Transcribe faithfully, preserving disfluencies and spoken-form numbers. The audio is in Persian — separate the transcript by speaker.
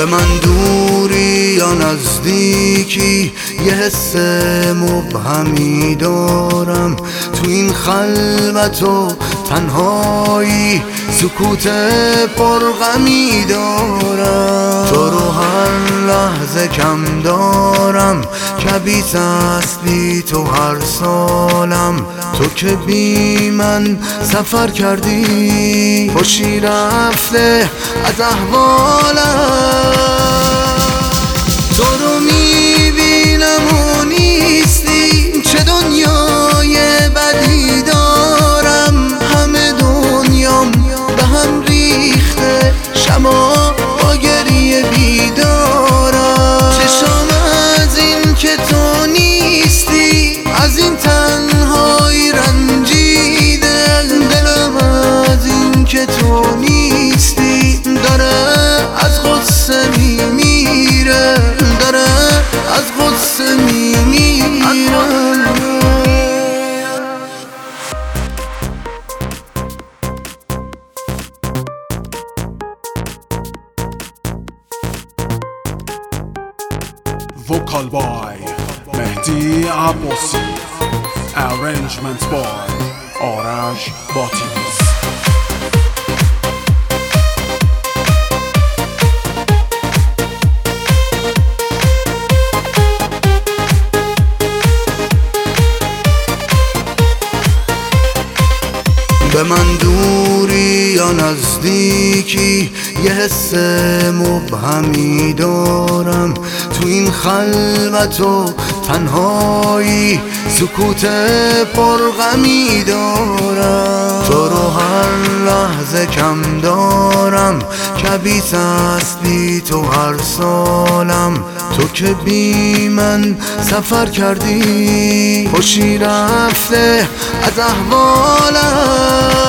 Speaker 1: به من دوری یا نزدیکی یه حس مبهمی دارم، تو این خلوت و تنهایی سکوت پرغمی دارم. تو رو هر لحظه کم دارم، کبیت است بی تو هر سالم. تو که بی من سفر کردی، خوشی رفته از احوالم. تو رو میبینم و نیستی، چه دنیای بدی دارم. همه دنیام به هم ریخته، شما با گریه بیدارم. چشام از این که تو نیستی، از این تنهایی رنجیده. دلم از این که تو نیستی داره از غصه میمیره، داره از غصه میمیره.
Speaker 2: Vocal by Mehdi Abbasi, arrangements by Arash Batiz.
Speaker 1: به من دوری یا نزدیکی یه حس مبهمی دارم، تو این خلوت و تنهایی سکوت پرغمی دارم. تو رو هر لحظه کم دارم، کبیت است بی تو هر سالم. تو که بی من سفر کردی، خوشی رفته از احوالم.